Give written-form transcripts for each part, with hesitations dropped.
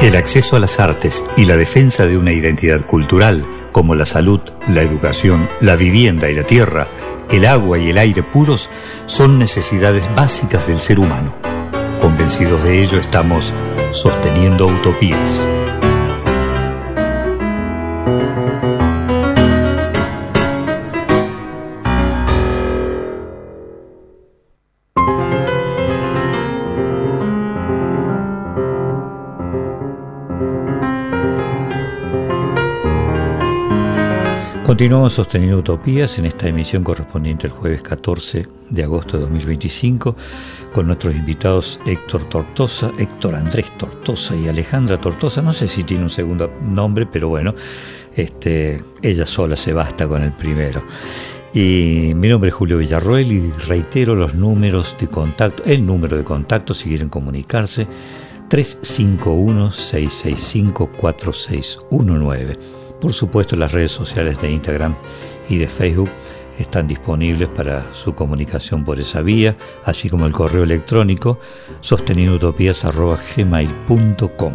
El acceso a las artes y la defensa de una identidad cultural, como la salud, la educación, la vivienda y la tierra, el agua y el aire puros, son necesidades básicas del ser humano. Convencidos de ello, estamos sosteniendo utopías. Continuamos sosteniendo utopías en esta emisión correspondiente al jueves 14 de agosto de 2025 con nuestros invitados Héctor Andrés Tortosa y Alejandra Tortosa. No sé si tiene un segundo nombre, pero bueno, ella sola se basta con el primero. Y mi nombre es Julio Villarroel y reitero los números de contacto, el número de contacto si quieren comunicarse, 351-665-4619. Por supuesto, las redes sociales de Instagram y de Facebook están disponibles para su comunicación por esa vía, así como el correo electrónico sostenidoutopías@gmail.com.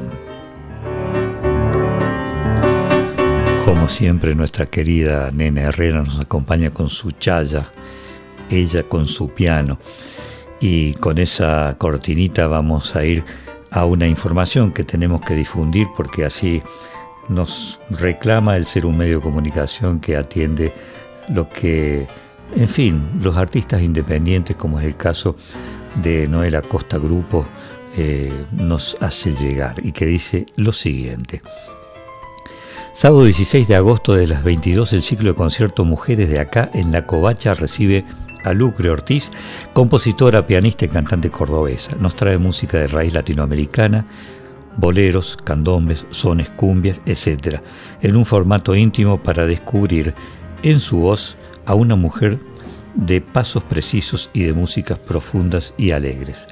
Como siempre, nuestra querida Nena Herrera nos acompaña con su chaya, ella con su piano. Y con esa cortinita vamos a ir a una información que tenemos que difundir porque así nos reclama el ser un medio de comunicación que atiende lo que, en fin, los artistas independientes, como es el caso de Noel Acosta Grupo, nos hace llegar y que dice lo siguiente. Sábado 16 de agosto de las 22, el ciclo de concierto Mujeres de Acá en La Covacha recibe a Lucre Ortiz, compositora, pianista y cantante cordobesa. Nos trae música de raíz latinoamericana, boleros, candombes, sones, cumbias, etc., en un formato íntimo para descubrir en su voz a una mujer de pasos precisos y de músicas profundas y alegres.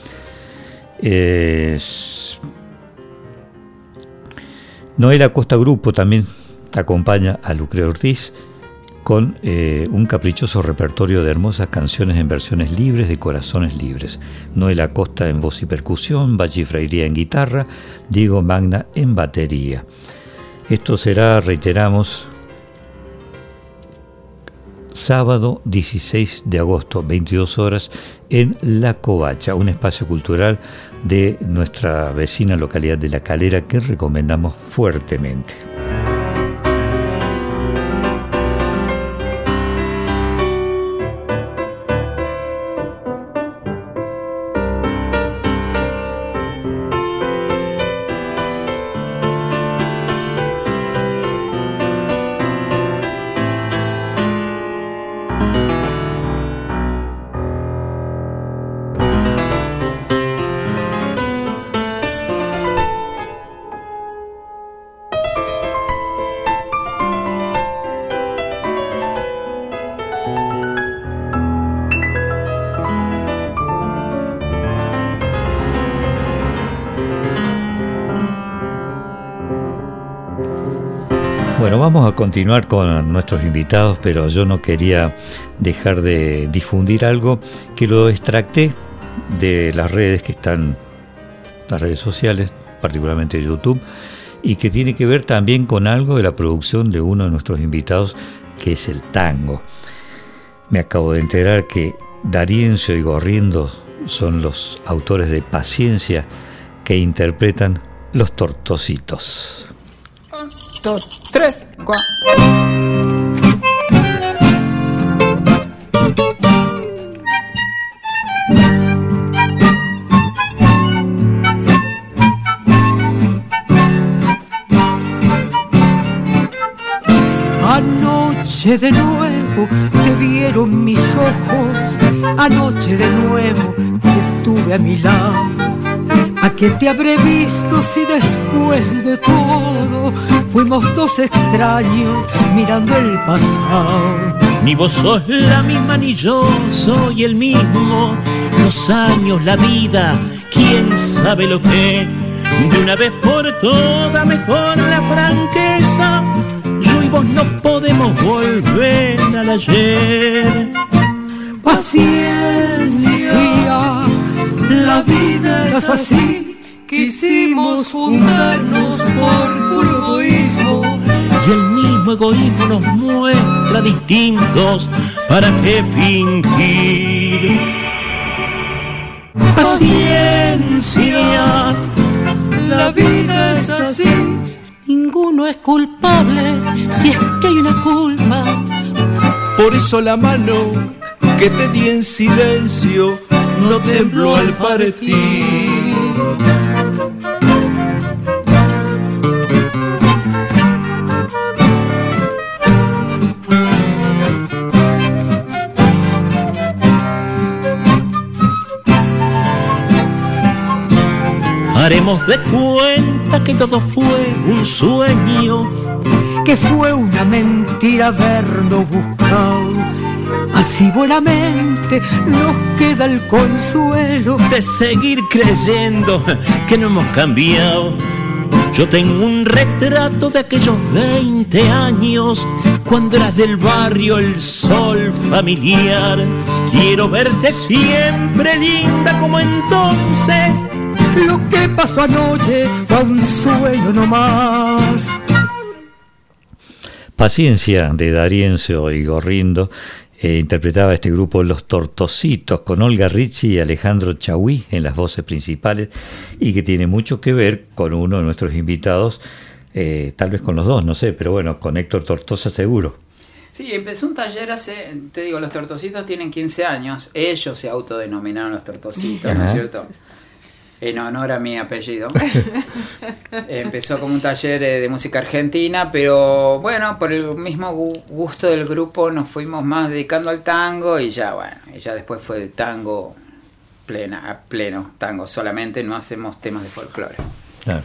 Noel Acosta Grupo también acompaña a Lucre Ortiz con un caprichoso repertorio de hermosas canciones en versiones libres de corazones libres. Noel Acosta en voz y percusión, Bachi Freiría en guitarra, Diego Magna en batería. Esto será, reiteramos, sábado 16 de agosto, 22 horas, en La Covacha, un espacio cultural de nuestra vecina localidad de La Calera que recomendamos fuertemente. Bueno, vamos a continuar con nuestros invitados, pero yo no quería dejar de difundir algo que lo extracté de las redes que están, las redes sociales, particularmente YouTube, y que tiene que ver también con algo de la producción de uno de nuestros invitados, que es el tango. Me acabo de enterar que D'Arienzo y Gorriendo son los autores de Paciencia que interpretan Los Tortositos. 2, 3, 4. Anoche de nuevo te vieron mis ojos, anoche de nuevo te tuve a mi lado. ¿A quién te habré visto si después de todo fuimos dos extraños mirando el pasado? Ni vos sos la misma ni yo soy el mismo. Los años, la vida, quién sabe lo que. De una vez por todas mejor la franqueza. Yo y vos no podemos volver al ayer. Paciencia, la vida es así, quisimos juntarnos por puro egoísmo. Y el mismo egoísmo nos muestra distintos. ¿Para qué fingir? Paciencia, La vida es así. Ninguno es culpable si es que hay una culpa. Por eso la mano que te di en silencio no tembló al partir. Haremos de cuenta que todo fue un sueño, Que fue una mentira habernos buscado. Así buenamente nos queda el consuelo de seguir creyendo que no hemos cambiado. Yo tengo un retrato de aquellos 20 años, cuando eras del barrio El Sol familiar. Quiero verte siempre linda como entonces. Lo que pasó anoche fue un sueño nomás. Paciencia, de D'Arienzo y Gorrindo, interpretaba este grupo Los Tortositos, con Olga Ricci y Alejandro Chauí en las voces principales, y que tiene mucho que ver con uno de nuestros invitados, tal vez con los dos, no sé, pero bueno, con Héctor Tortosa seguro. Sí, empezó un taller hace, te digo, los Tortositos tienen 15 años, ellos se autodenominaron los Tortositos, ¿no es cierto? En honor a mi apellido. Empezó como un taller de música argentina, pero bueno, por el mismo gusto del grupo nos fuimos más dedicando al tango y ya, bueno, y ya después fue de tango pleno tango solamente, no hacemos temas de folclore. Claro.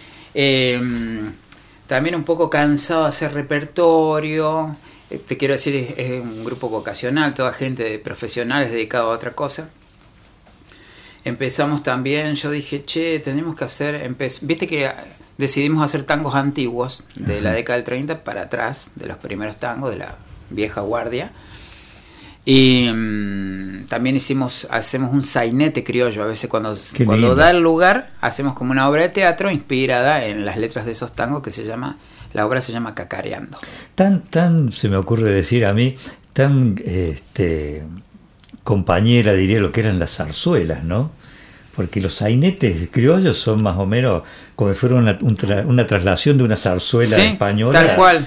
También un poco cansado de hacer repertorio, te quiero decir, es un grupo vocacional, toda gente profesionales dedicada a otra cosa. Empezamos también, yo dije, tenemos que hacer, viste que decidimos hacer tangos antiguos de la década del 30 para atrás, de los primeros tangos de la vieja guardia. Y también hacemos un sainete criollo, a veces cuando da el lugar, hacemos como una obra de teatro inspirada en las letras de esos tangos la obra se llama Cacareando. Tan, se me ocurre decir a mí, tan compañera, diría, lo que eran las zarzuelas, ¿no? Porque los sainetes criollos son más o menos como si fuera una traslación de una zarzuela española. Tal cual.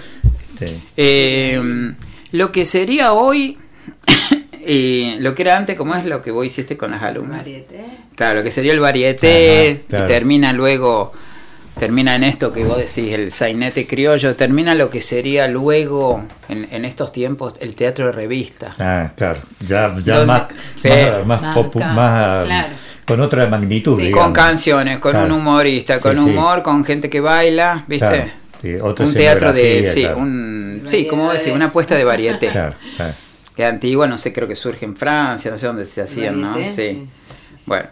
Lo que sería hoy, lo que era antes, como es lo que vos hiciste con las alumnas. Varieté. Claro, lo que sería el varieté, claro. Y termina en esto que vos decís, el sainete criollo, termina lo que sería luego, en estos tiempos, el teatro de revista. Claro, ya más claro. Con otra magnitud, sí, digamos. con canciones, con un humorista, con humor, con gente que baila, ¿viste? Claro, sí, un teatro de, claro. como decir, una apuesta de varieté. Claro. Que antigua, no sé, creo que surge en Francia, no sé dónde se hacían, ¿no? Sí. Bueno.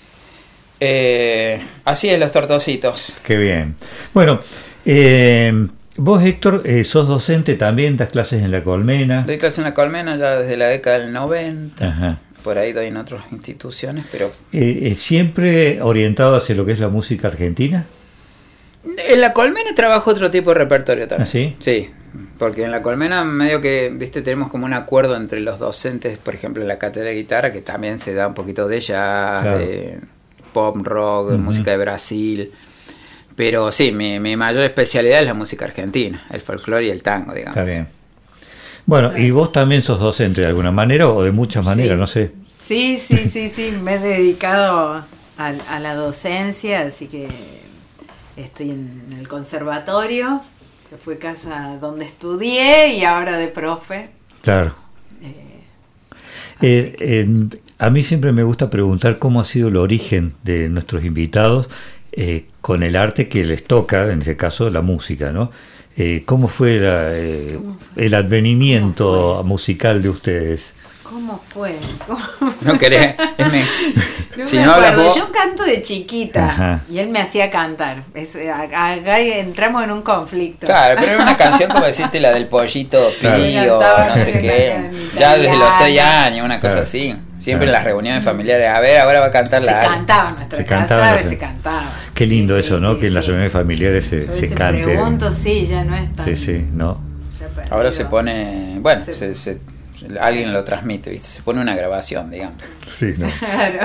Así es, los Tortositos. Qué bien. Bueno, vos, Héctor, sos docente también, das clases en La Colmena. Doy clases en La Colmena ya desde la década del 90. Ajá. Por ahí doy en otras instituciones, pero... ¿Siempre orientado hacia lo que es la música argentina? En La Colmena trabajo otro tipo de repertorio también. ¿Ah, sí? Sí, porque en La Colmena medio que, viste, tenemos como un acuerdo entre los docentes, por ejemplo, en la cátedra de guitarra, que también se da un poquito de jazz, claro, de pop rock, de música de Brasil. Pero sí, mi mayor especialidad es la música argentina, el folclore y el tango, digamos. Está bien. Bueno, ¿y vos también sos docente de alguna manera o de muchas maneras? No sé. Sí, me he dedicado a la docencia, así que estoy en el conservatorio, que fue casa donde estudié y ahora de profe. Claro. A mí siempre me gusta preguntar cómo ha sido el origen de nuestros invitados con el arte que les toca, en este caso la música, ¿no? ¿Cómo fue el advenimiento musical de ustedes? ¿Cómo fue? No querés. Si no acuerdo. Yo canto de chiquita. Ajá. Y él me hacía cantar. Acá entramos en un conflicto. Claro, pero era una canción como decirte la del pollito pío, no sé qué. Ya desde los 6 años, una cosa así. Siempre en las reuniones familiares, a ver, ahora va a cantar la Ale. Se cantaba en nuestra casa, a veces se cantaba. Qué lindo eso, ¿no? Que en las reuniones familiares se cante. Pregunto, sí, ya no es tan... Sí, ¿no? Ahora se pone, bueno, alguien lo transmite, ¿viste? Se pone una grabación, digamos. Sí, ¿no?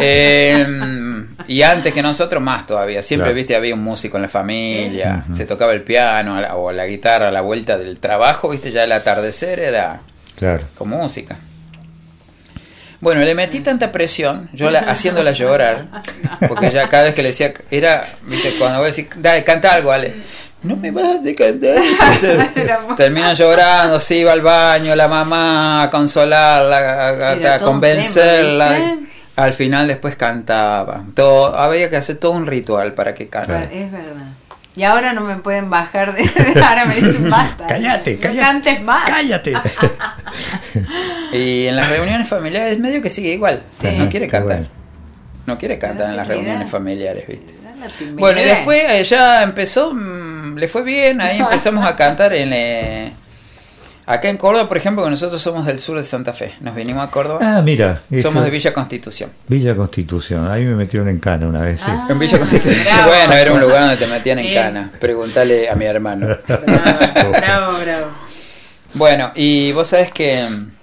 Y antes que nosotros más todavía, siempre, viste, había un músico en la familia, se tocaba el piano o la guitarra a la vuelta del trabajo, viste, ya el atardecer era con música. Bueno, le metí tanta presión, yo haciéndola llorar, porque ya cada vez que le decía, viste, cuando voy a decir, dale, canta algo, Ale. No me vas a cantar. Termina llorando, se iba al baño, la mamá a consolarla, a convencerla. Al final después cantaba. Había que hacer todo un ritual para que cantara. Es verdad. Y ahora no me pueden bajar ahora me dicen basta. Cállate. No cantes más. Cállate. Y en las reuniones familiares medio que sigue igual. Sí. No quiere cantar. Bueno. No quiere cantar en las reuniones familiares, ¿viste? Bueno, y después ya empezó, le fue bien, ahí empezamos a cantar acá en Córdoba, por ejemplo, que nosotros somos del sur de Santa Fe. Nos vinimos a Córdoba. Ah, mira. Somos de Villa Constitución. Villa Constitución. Ahí me metieron en cana una vez, sí. En Villa Constitución. Bravo. Bueno, era un lugar donde te metían en cana. Preguntale a mi hermano. Bravo. Bueno, y vos sabés que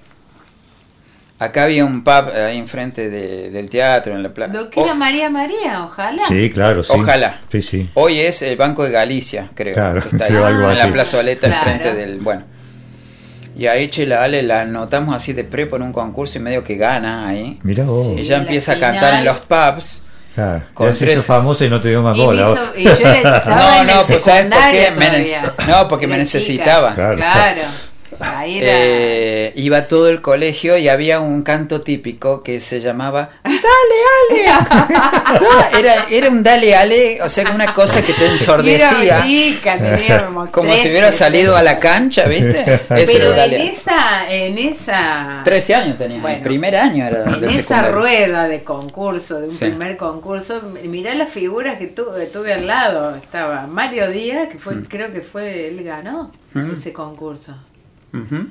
acá había un pub ahí enfrente del teatro, en la plaza. ¿Lo que era María, ojalá? Sí, claro, sí. Ojalá. Sí. Hoy es el Banco de Galicia, creo. Claro, que está sí, ahí, algo en así. la plazoleta Claro. enfrente del... Bueno. Y ahí la Ale la anotamos así de prepo en un concurso y medio que gana ahí. Mirá vos. Y ya la empieza a final. cantar en los pubs. Claro, Con ya se hizo 13. famosa y no te dio más bola. Y yo estaba en el pues ¿sabes por qué? secundario Porque me Era necesitaba. chica. Claro. Ahí era... Iba todo el colegio y había un canto típico que se llamaba Dale Ale. Era un Dale Ale, o sea, una cosa que te ensordecía. Era chica, tenía como 13, si hubiera salido a la cancha, ¿viste? Ese Pero era Dale en esa 13 años tenía, Bueno, el primer año era en del esa secundario. rueda de concurso, de un Sí. primer concurso, mirá las figuras que tuve al lado. Estaba Mario Díaz, que fue, creo que él ganó ese concurso. Ujú.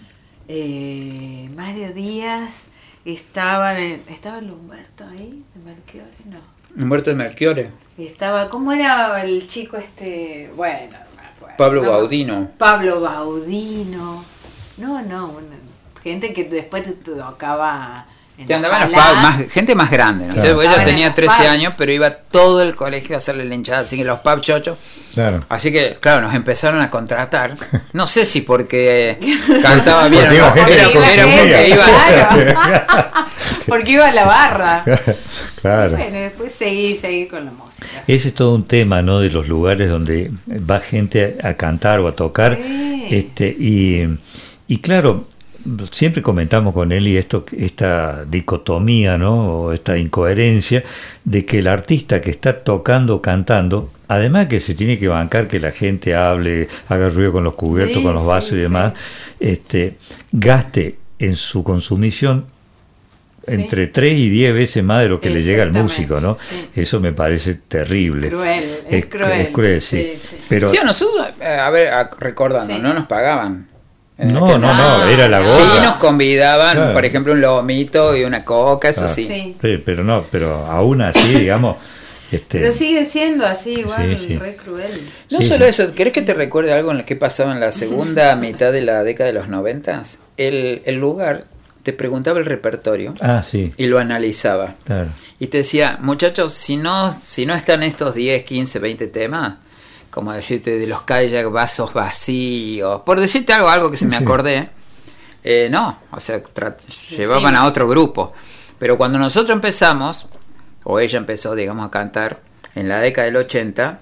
Mario Díaz, estaba el Humberto ahí, de Melchiorre, no. Humberto de Melchiorre. Estaba, ¿cómo era el chico Bueno, no me acuerdo. Pablo Baudino. Pablo Baudino. No, gente que después te tocaba en Que andaba en los Ojalá. pubs, gente más grande, ¿no? Claro. Yo Estaban en tenía los 13 pubs. años, pero iba todo el colegio a hacerle la hinchada, así que los pubs chochos. Claro. Así que, claro, nos empezaron a contratar. No sé si porque cantaba bien Porque o no. iba gente Era que porque iba. Claro. Porque iba a la barra. Claro. Bueno, después seguí con la música. Ese es todo un tema, ¿no? De los lugares donde va gente a cantar o a tocar. Sí. Y claro, siempre comentamos con él y esta dicotomía, ¿no? O esta incoherencia de que el artista que está tocando, cantando, además que se tiene que bancar que la gente hable, haga ruido con los cubiertos, Sí, con los vasos sí, y demás, gaste en su consumición entre 3 y 10 veces más de lo que le llega al músico, ¿no? Sí. Eso me parece terrible. Es cruel. Es cruel, sí. Sí. Pero Sí, o nosotros, recordando, Sí. no nos pagaban. no, era la Sí, gota. nos convidaban, Claro. por ejemplo, un lomito y una coca, eso Claro. sí. Sí. Sí, pero aún así, digamos, Pero sigue siendo así, igual, Sí. re cruel. No Sí, solo sí. eso, ¿querés que te recuerde algo en lo que pasaba en la segunda mitad de la década de los 90? El lugar te preguntaba el repertorio sí, y lo analizaba. claro. Y te decía, muchachos, si no están estos 10, 15, 20 temas, como decirte de los kayak, vasos vacíos, por decirte algo que se me Sí. acordé, no, o sea, llevaban a otro grupo. Pero cuando nosotros empezamos, o ella empezó, digamos, a cantar en la década del 80,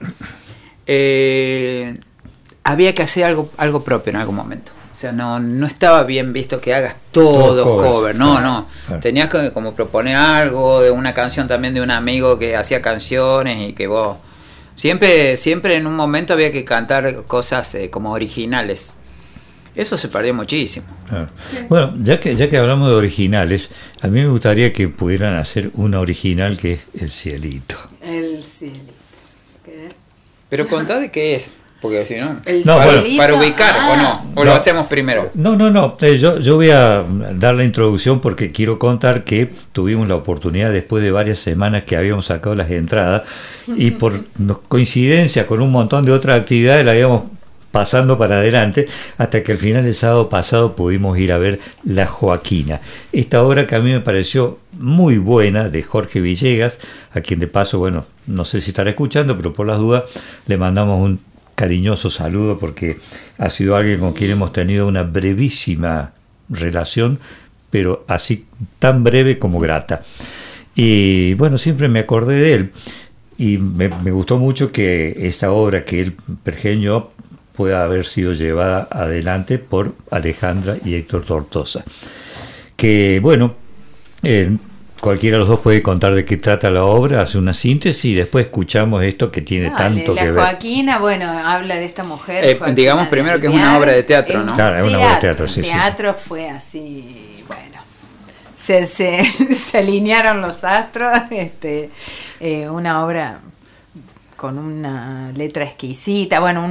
había que hacer algo propio en algún momento. O sea, no estaba bien visto que hagas todos Todos covers, cover, no, claro, no. claro. Tenías que como proponer algo, de una canción también de un amigo que hacía canciones y que vos... Siempre en un momento había que cantar cosas como originales. Eso se perdió muchísimo. Claro. Bueno, ya que hablamos de originales, a mí me gustaría que pudieran hacer una original que es El Cielito. El cielito. ¿Qué? Pero contá de qué es. Porque si no, El No, bueno. para ubicar o no, o lo hacemos primero. No. Yo voy a dar la introducción porque quiero contar que tuvimos la oportunidad después de varias semanas que habíamos sacado las entradas y por coincidencia con un montón de otras actividades la habíamos pasando para adelante hasta que al final el sábado pasado pudimos ir a ver La Joaquina, esta obra que a mí me pareció muy buena, de Jorge Villegas, a quien de paso, bueno, no sé si estará escuchando, pero por las dudas le mandamos un cariñoso saludo porque ha sido alguien con quien hemos tenido una brevísima relación, pero así tan breve como grata. Y bueno, siempre me acordé de él y me gustó mucho que esta obra que él pergeñó pueda haber sido llevada adelante por Alejandra y Héctor Tortosa. Que bueno, cualquiera de los dos puede contar de qué trata la obra, hace una síntesis y después escuchamos esto que tiene tanto que ver. La Joaquina, bueno, habla de esta mujer. Digamos primero que es una obra de teatro, ¿no? Claro, es una obra de teatro, sí. El teatro fue así, bueno, se alinearon los astros, una obra con una letra exquisita, bueno,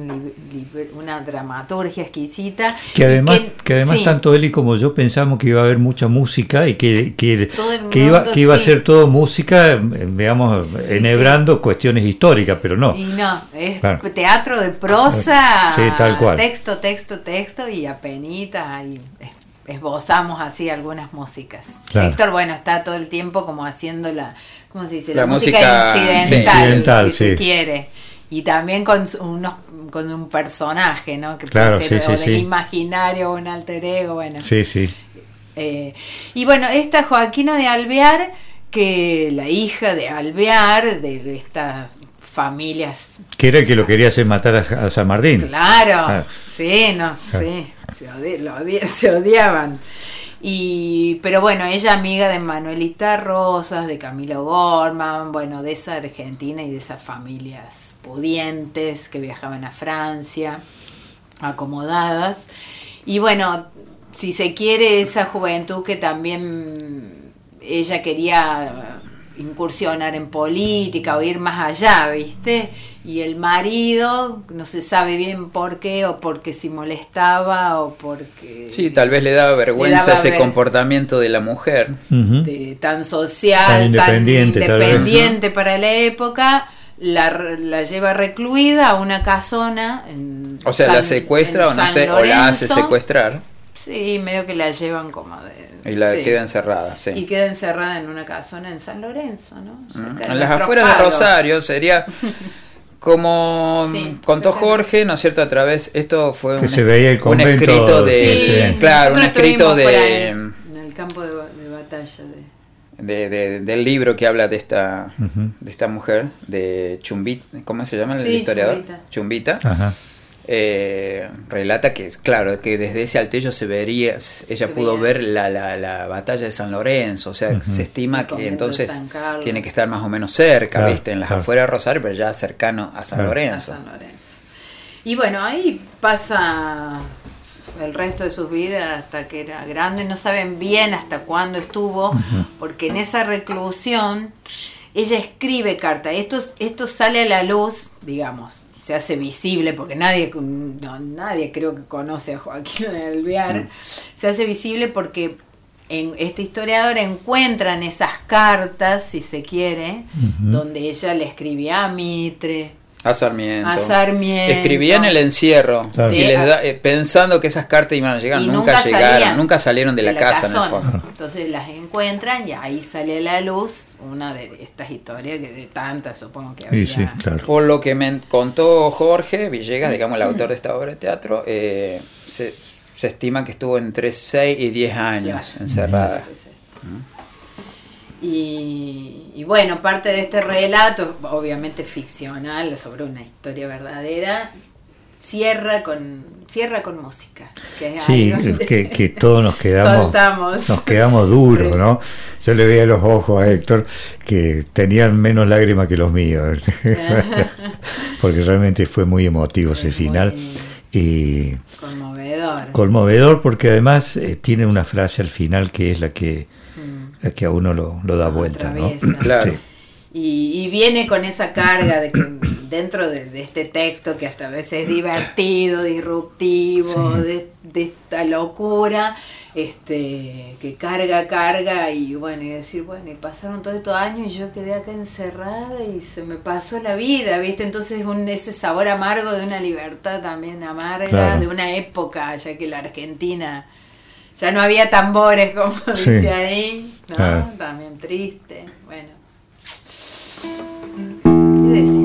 una dramaturgia exquisita. Que además sí, tanto él y como yo pensamos que iba a haber mucha música y que iba a ser todo música, digamos, enhebrando cuestiones históricas, pero no. Y no, es teatro de prosa, sí, tal cual. Texto y apenita ahí esbozamos así algunas músicas. Claro. Héctor, bueno, está todo el tiempo como haciendo ¿cómo se dice? La música incidental, si sí. se quiere. Y también con un personaje, ¿no? Que claro, puede ser sí, del sí. imaginario o un alter ego, bueno. Sí, sí. Y bueno, esta Joaquina de Alvear, que la hija de Alvear, de estas familias... Que era el que lo quería hacer matar a San Martín. Claro, sí, se odiaban. Pero bueno, ella amiga de Manuelita Rosas, de Camila O'Gorman, bueno, de esa Argentina y de esas familias pudientes que viajaban a Francia, acomodadas. Y bueno, si se quiere, esa juventud que también ella quería incursionar en política o ir más allá, ¿viste? Y el marido, no se sabe bien por qué, o porque si molestaba, o porque... Sí, tal vez le daba vergüenza ese comportamiento de la mujer. Tan social, tan independiente para la época, la lleva recluida a una casona en O sea, la secuestra o no sé, o la hace secuestrar. Sí, medio que la llevan como y la queda encerrada, sí. Y queda encerrada en una casona en San Lorenzo, ¿no? En las afueras de Rosario, sería... Como contó Jorge, ¿no es cierto? A través, esto fue un escrito de... Claro, un escrito de... en el campo de batalla del libro que habla de esta mujer, de Chumbita, ¿cómo se llama el historiador? Chumbita. Ajá. Relata que, claro, que desde ese altillo ella pudo ver la batalla de San Lorenzo, o sea, se estima que entonces tiene que estar más o menos cerca, claro, ¿viste? En las afueras de Rosario, pero ya cercano a San Lorenzo. Y bueno, ahí pasa el resto de sus vidas hasta que era grande, no saben bien hasta cuándo estuvo, porque en esa reclusión ella escribe cartas. Esto sale a la luz, digamos, se hace visible, porque nadie creo que conoce a Joaquina de Alvear, se hace visible porque en este historiador encuentran esas cartas, si se quiere, donde ella le escribía a Mitre, a Sarmiento. Escribía en el encierro, claro, y pensando que esas cartas iban a llegar, nunca llegaron, nunca salieron de la casa en el fondo. Entonces las encuentran y ahí sale a la luz una de estas historias, que de tantas supongo que había. Sí, claro. Por lo que me contó Jorge Villegas, digamos el autor de esta obra de teatro, se estima que estuvo entre 6 y 10 años encerrada. Y bueno, parte de este relato, obviamente ficcional, sobre una historia verdadera, cierra con música. Que todos nos quedamos duros, ¿no? Yo le veía los ojos a Héctor que tenían menos lágrimas que los míos, porque realmente fue muy emotivo ese final. Y conmovedor, porque además tiene una frase al final que es la que a uno lo da vuelta, ¿no? Claro. Sí. Y viene con esa carga de que dentro de este texto que hasta a veces es divertido, disruptivo, sí, de esta locura, que carga y bueno, y decir, bueno, y pasaron todos estos años y yo quedé acá encerrada y se me pasó la vida, ¿viste? Entonces ese sabor amargo de una libertad también amarga, claro, de una época, ya que la Argentina ya no había tambores, como sí, dice ahí, ¿no? Claro. También triste, bueno. ¿Qué decía?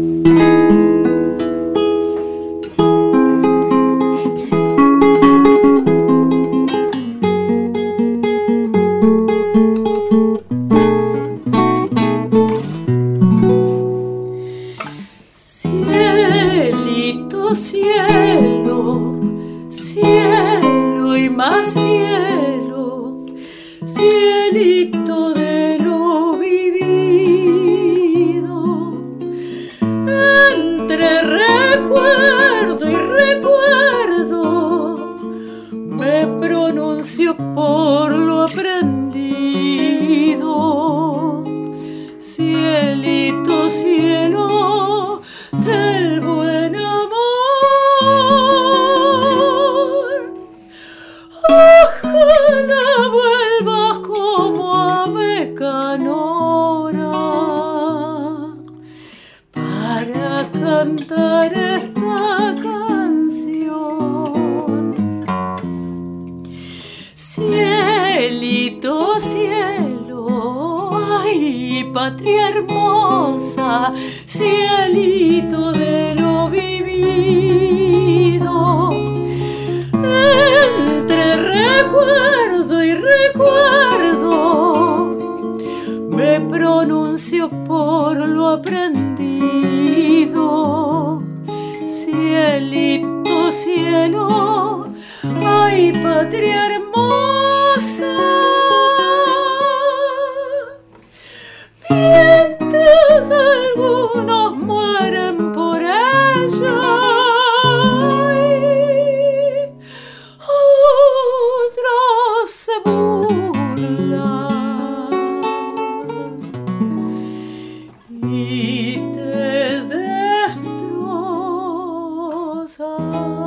Cielo, cielo y más cielo, cielito de lo vivido, entre recuerdo y recuerdo, me pronuncio por lo aprendido, cielito, cielo del buen amor. Ojalá vuelvas como ave canora para cantar esta canción. Cielito, cielo, ay, patria hermosa, cielito de lo vivido, entre recuerdo y recuerdo, me pronuncio por lo aprendido, cielito, cielo, ay, patria hermosa. Mientras algunos mueren por ella, otros se burlan y te destrozan.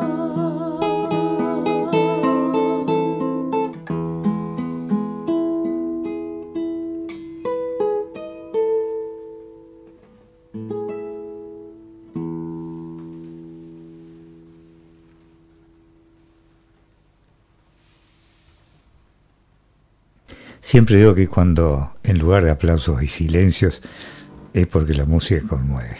Siempre digo que cuando en lugar de aplausos hay silencios es porque la música conmueve.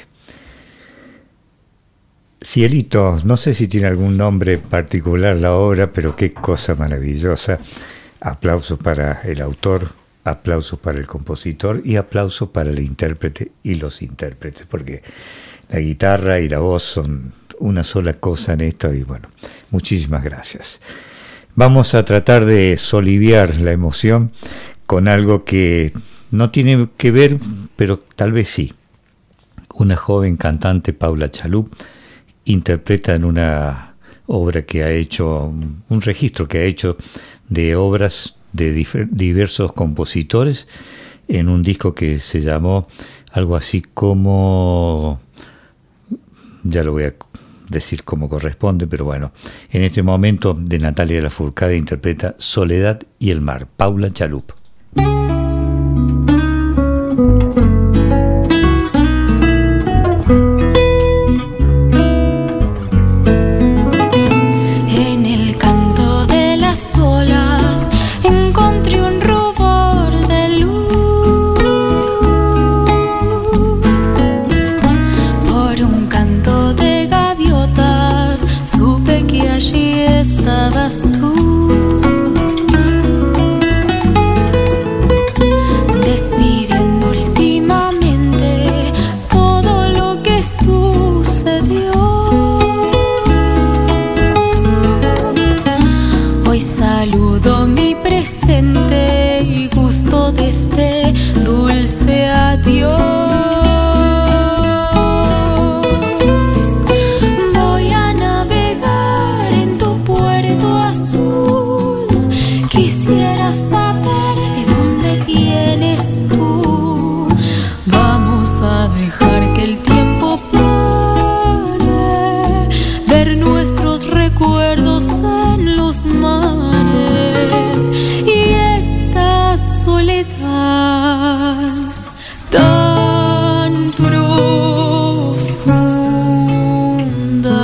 Cielito, no sé si tiene algún nombre particular la obra, pero qué cosa maravillosa. Aplausos para el autor, aplausos para el compositor y aplausos para el intérprete y los intérpretes, porque la guitarra y la voz son una sola cosa en esto y bueno, muchísimas gracias. Vamos a tratar de soliviar la emoción con algo que no tiene que ver, pero tal vez sí. Una joven cantante, Paula Chalup, interpreta en una obra que ha hecho, un registro que ha hecho de obras de diversos compositores en un disco que se llamó algo así como, ya lo voy a decir como corresponde, pero bueno, en este momento de Natalia Lafourcade interpreta Soledad y el mar, Paula Chalup. En el canto de las olas encontré un rubor de luz, por un canto de gaviotas supe que allí estabas tú. ver nuestros recuerdos en los mares y esta soledad tan profunda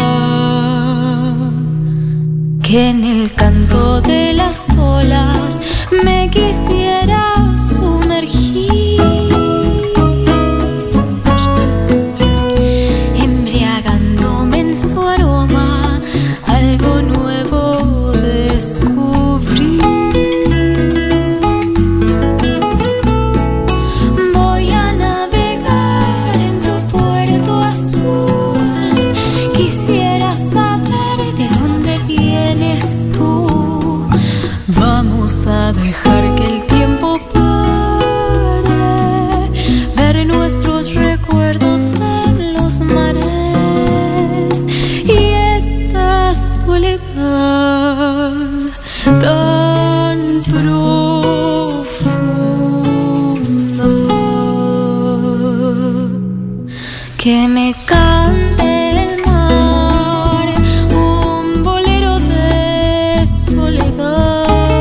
que en el canto de las olas me quisiera sumergir, embriagándome en su aroma, algo nuevo descubrí. Voy a navegar en tu puerto azul, quisiera saber de dónde vienes tú. Vamos a dejar que el tiempo pare, ver nuestros recuerdos en los mares y esta soledad tan profunda que me cante el mar un bolero de soledad.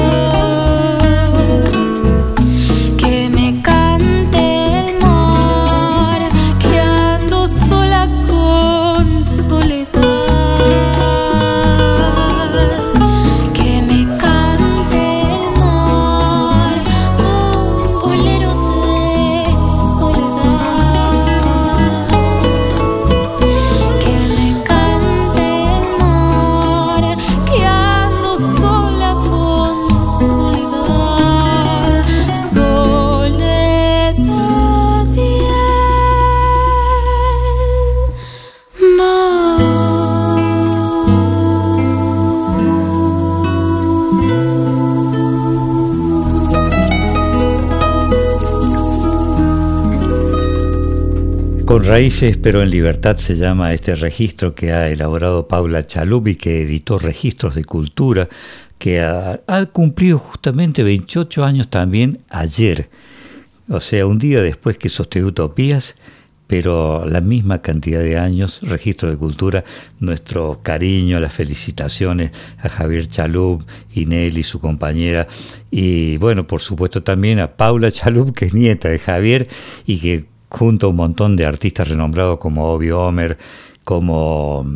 Con raíces pero en libertad se llama este registro que ha elaborado Paula Chalup y que editó Registros de Cultura, que ha cumplido justamente 28 años también ayer, o sea, un día después que Sosteniutopías, pero la misma cantidad de años. Registro de Cultura, nuestro cariño, las felicitaciones a Javier Chalup y Nelly, su compañera, y bueno, por supuesto también a Paula Chalup, que es nieta de Javier y que junto a un montón de artistas renombrados como Obi Homer, como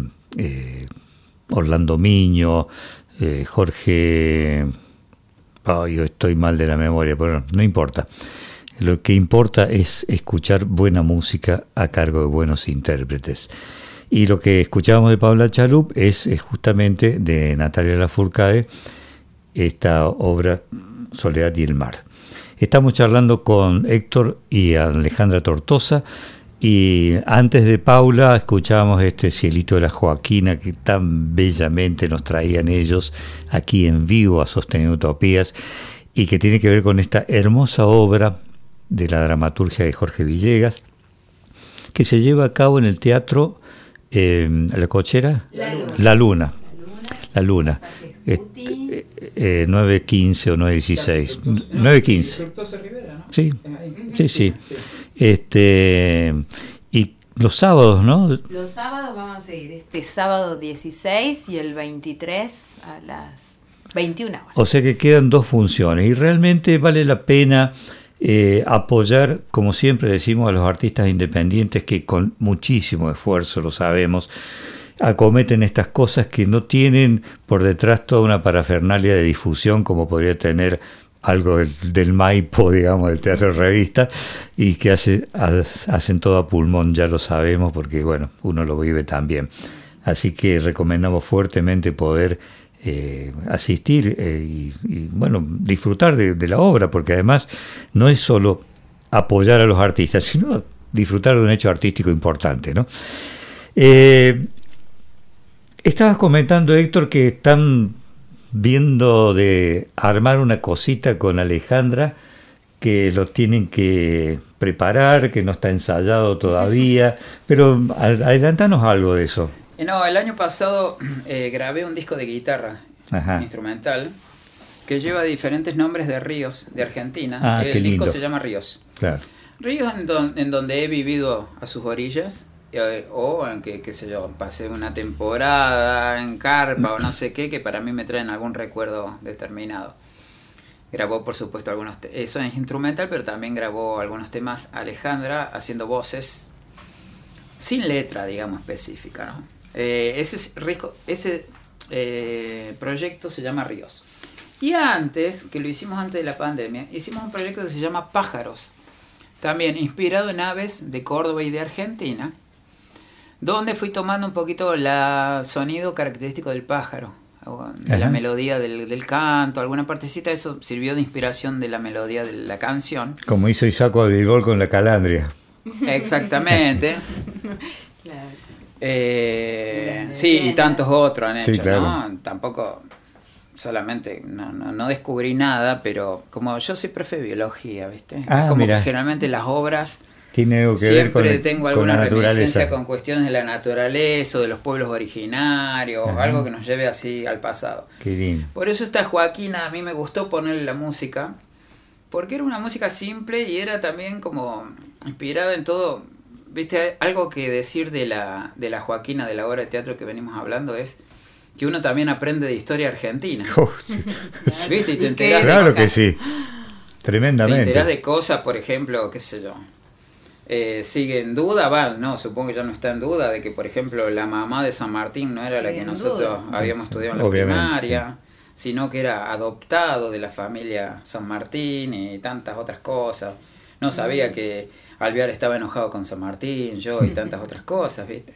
Orlando Miño, Jorge... yo estoy mal de la memoria, pero no importa. Lo que importa es escuchar buena música a cargo de buenos intérpretes. Y lo que escuchábamos de Paula Chalup es justamente de Natalia Lafourcade, esta obra Soledad y el mar. Estamos charlando con Héctor y Alejandra Tortosa, y antes de Paula escuchábamos este Cielito de la Joaquina que tan bellamente nos traían ellos aquí en vivo a Sosteniutopías, y que tiene que ver con esta hermosa obra de la dramaturgia de Jorge Villegas, que se lleva a cabo en el teatro La Cochera, La Luna. 9:15 o 9:16. 9:15. Tortosa Rivera, ¿no? Sí. Y los sábados, ¿no? Los sábados vamos a seguir este sábado 16 y el 23 a las 21 horas. O sea que quedan dos funciones y realmente vale la pena apoyar, como siempre decimos, a los artistas independientes que con muchísimo esfuerzo, lo sabemos, acometen estas cosas que no tienen por detrás toda una parafernalia de difusión como podría tener algo del Maipo, digamos, del Teatro Revista, y que hacen todo a pulmón, ya lo sabemos, porque bueno, uno lo vive también. Así que recomendamos fuertemente poder asistir y bueno, disfrutar de la obra, porque además no es solo apoyar a los artistas, sino disfrutar de un hecho artístico importante, ¿no? Estabas comentando, Héctor, que están viendo de armar una cosita con Alejandra, que lo tienen que preparar, que no está ensayado todavía, pero adelantanos algo de eso. No, el año pasado grabé un disco de guitarra instrumental que lleva diferentes nombres de ríos de Argentina. El disco se llama Ríos. Claro. Ríos en donde he vivido a sus orillas, o en que, qué sé yo, pasé una temporada en carpa o no sé qué, que para mí me traen algún recuerdo determinado. Grabó, por supuesto, eso es instrumental, pero también grabó algunos temas Alejandra haciendo voces sin letra, digamos, específica, ¿no? Ese proyecto se llama Ríos. Y antes, que lo hicimos antes de la pandemia, hicimos un proyecto que se llama Pájaros, también inspirado en aves de Córdoba y de Argentina, donde fui tomando un poquito el sonido característico del pájaro, de la melodía del canto, alguna partecita, eso sirvió de inspiración de la melodía de la canción. Como hizo Isaco Abibol con la calandria. Exactamente. Claro. Sí, y tantos otros han hecho, sí, claro. ¿no? Tampoco, solamente, no descubrí nada, pero como yo soy profe de biología, ¿viste? Es como que generalmente las obras tiene algo que siempre ver tengo alguna reminiscencia con cuestiones de la naturaleza o de los pueblos originarios, algo que nos lleve así al pasado. Qué bien. Por eso esta Joaquina, a mí me gustó ponerle la música, porque era una música simple y era también como inspirada en todo. ¿Viste? Algo que decir de la Joaquina, de la obra de teatro que venimos hablando, es que uno también aprende de historia argentina. Sí. ¿Viste? Y te enterás claro que sí, tremendamente. Te enterás de cosas, por ejemplo, qué sé yo. Sigue en duda, no, supongo que ya no está en duda, de que, por ejemplo, la mamá de San Martín no era la que nosotros habíamos estudiado en la primaria, sino que era adoptado de la familia San Martín y tantas otras cosas. No sabía que Alvear estaba enojado con San Martín, yo y tantas otras cosas, ¿viste?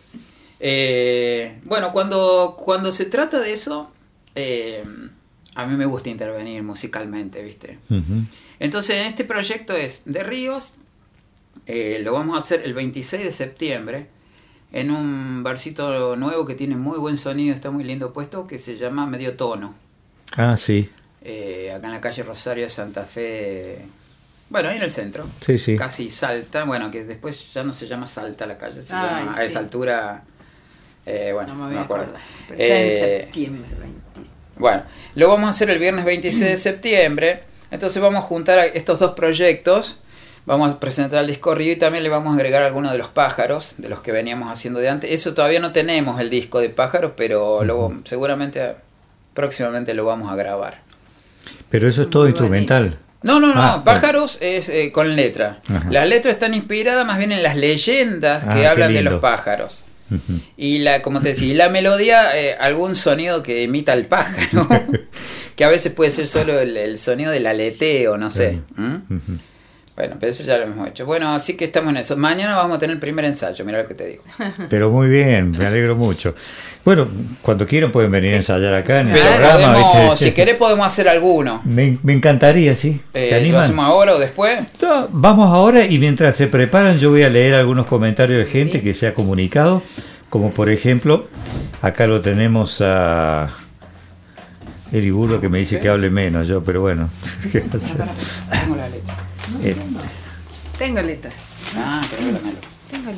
Bueno, cuando se trata de eso, a mí me gusta intervenir musicalmente, ¿viste? Entonces, en este proyecto es de Ríos, lo vamos a hacer el 26 de septiembre en un barcito nuevo que tiene muy buen sonido, está muy lindo puesto, que se llama Medio Tono. Ah, sí. Acá en la calle Rosario de Santa Fe, bueno, ahí en el centro, sí. Casi Salta, bueno, que después ya no se llama Salta la calle, se llama a esa altura, bueno, no me acuerdo. Pero está en septiembre 26. Bueno, lo vamos a hacer el viernes 26 de septiembre, entonces vamos a juntar estos dos proyectos. Vamos a presentar el disco Río y también le vamos a agregar algunos de los pájaros, de los que veníamos haciendo de antes. Eso todavía no tenemos el disco de pájaros, pero seguramente próximamente lo vamos a grabar. Pero eso es todo instrumental. No, pájaros es con letra. Las letras están inspiradas más bien en las leyendas que hablan de los pájaros. Y como te decía, la melodía, algún sonido que imita al pájaro, que a veces puede ser solo el sonido del aleteo, no sé. Bueno, pero eso ya lo hemos hecho. Bueno, así que estamos en eso. Mañana vamos a tener el primer ensayo, mira lo que te digo. Pero muy bien, me alegro mucho. Bueno, cuando quieran pueden venir a ensayar acá en el programa. Si querés podemos hacer alguno. Me encantaría, sí. ¿Se animan? ¿Lo hacemos ahora o después? No, vamos ahora y mientras se preparan yo voy a leer algunos comentarios de gente que se ha comunicado. Como por ejemplo, acá lo tenemos a Eri Burdo que me dice que hable menos yo, pero bueno. ¿Qué hacer? Tengo la letra. Tengo letra. Tengo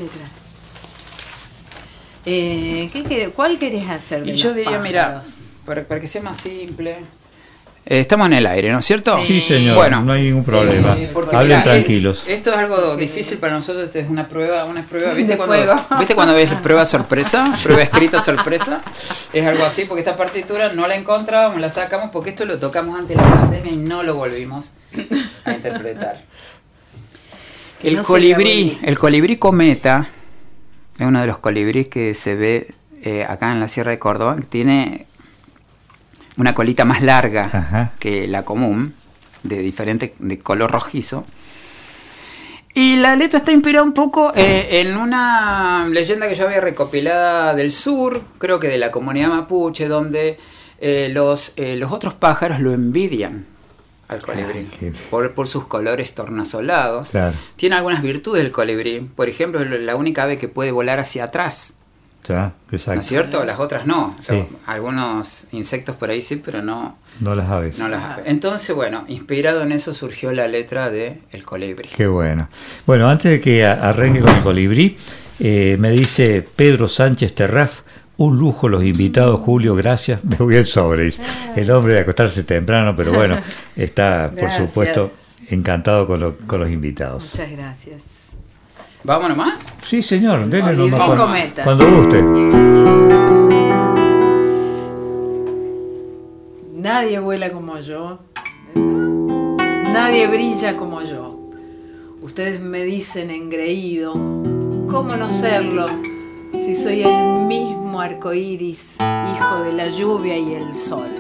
letra. ¿Cuál querés hacer de yo diría, mira, para que sea más simple. Estamos en el aire, ¿no es cierto? Sí, señor. Bueno, no hay ningún problema. Hablen tranquilos. Esto es algo difícil para nosotros. Esta es una prueba. ¿Viste cuando ves prueba sorpresa? Prueba escrita sorpresa. Es algo así, porque esta partitura no la encontrábamos, la sacamos, porque esto lo tocamos antes de la pandemia y no lo volvimos a interpretar. El colibrí cometa es uno de los colibríes que se ve acá en la Sierra de Córdoba, que tiene una colita más larga que la común, de color rojizo. Y la letra está inspirada un poco en una leyenda que yo había recopilada del sur, creo que de la comunidad mapuche, donde los otros pájaros lo envidian al colibrí por sus colores tornasolados. Claro. Tiene algunas virtudes el colibrí. Por ejemplo, es la única ave que puede volar hacia atrás. Ya, exacto. ¿No es cierto? Las otras no. Sí. Algunos insectos por ahí sí, pero no las aves. Entonces, bueno, inspirado en eso surgió la letra de El Colibrí. Qué bueno. Bueno, antes de que arranque con El Colibrí, me dice Pedro Sánchez Terraf, un lujo los invitados, Julio, gracias. Me voy al sobre, dice. El hombre de acostarse temprano, pero bueno, está, por supuesto, encantado con los invitados. Muchas gracias. ¿Vamos nomás? Sí, señor, denle Colibrí nomás cometa. cuando guste. Nadie vuela como yo. Nadie brilla como yo. Ustedes me dicen engreído. ¿Cómo no serlo? Si soy el mismo arcoíris, hijo de la lluvia y el sol.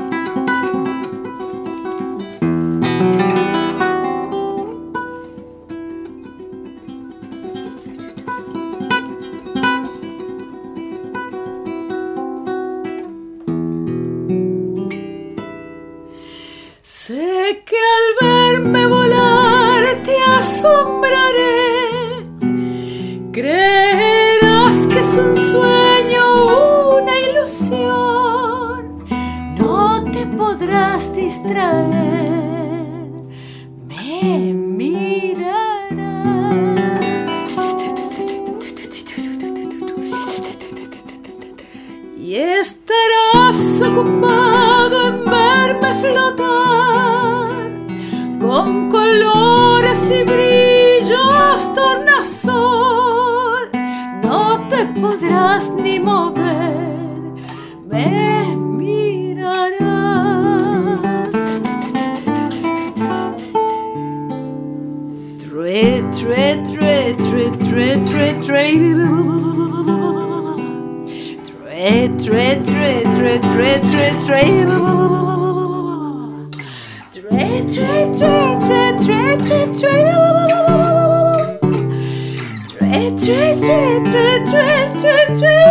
Sé que al verme volar te asombraré. Creerás que es un sueño, una ilusión. No te podrás distraer. Me mirarás. Y estarás ocupado en verme flotar con colores y brillos tornasol. No te podrás ni mover, me mirarás. Tre, tre, tre, tre, tre, tre, tre. Tre, tre, tre, tre, tre, tre, tre. Tre, tre, tre, tre, tre, tre, tre. Tre, tre, tre, tre, tre, tre, tre.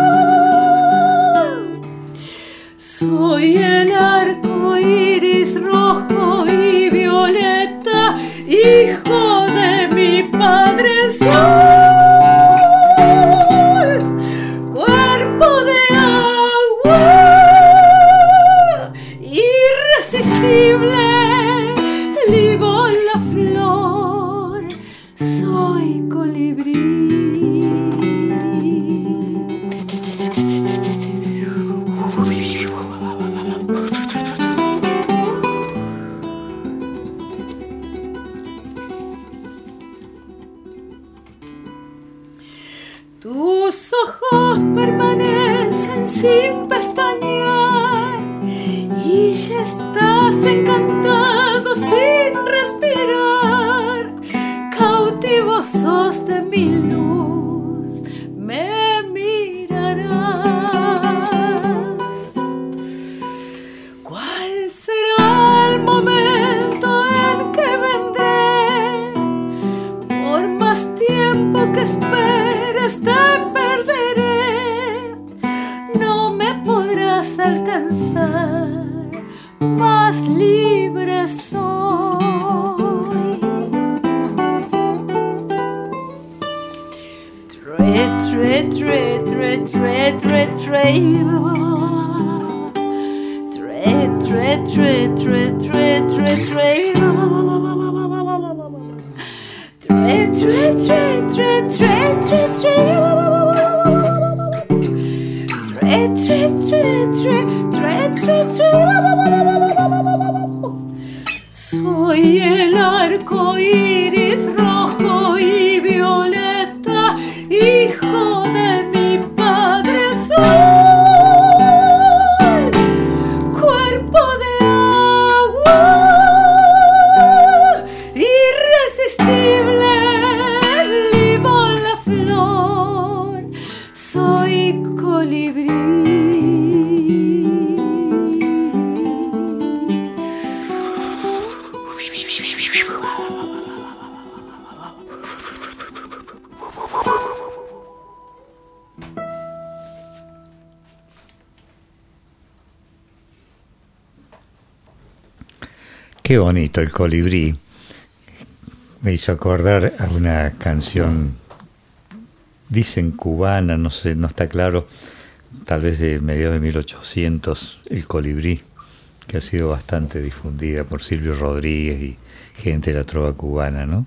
Soy el arco iris rojo y violeta, hijo de mi padre sol. Libo la flor, soy colibrí. Tus ojos permanecen sin pestañear y ya estás encantado sin respirar. Cautivo sos de mi luz, me mirarás. ¿Cuál será el momento en que vendré? Por más tiempo que esperes te perderé. No me podrás alcanzar, más libre soy. Tre, tre, tre, tre, tre, tre. Tre, tre, tre, tre, tre, tre, tre. Tre, tre, tre, tre, tre, tre, tre. Tre, tre, tre, tre, tre, tre, tre. Soy el arco iris rojo y violeta, hijo de mi padre sol. Cuerpo de agua irresistible, libo la flor, soy colibrí. Qué bonito el colibrí. Me hizo acordar a una canción, dicen cubana, no sé, no está claro, tal vez de mediados de 1800, El colibrí, que ha sido bastante difundida por Silvio Rodríguez y gente de la trova cubana, ¿no?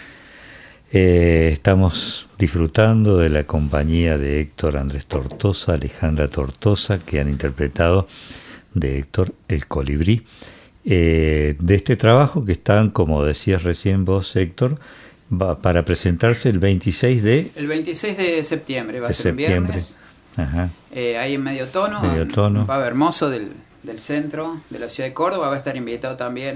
Estamos disfrutando de la compañía de Héctor Andrés Tortosa, Alejandra Tortosa, que han interpretado de Héctor El colibrí. De este trabajo que están, como decías recién vos, Héctor, va para presentarse el 26 de... El 26 de septiembre va a ser un septiembre. viernes. Ajá. Ahí en Medio Tono. Medio Tono. Va a haber mozo del centro de la ciudad de Córdoba. Va a estar invitado también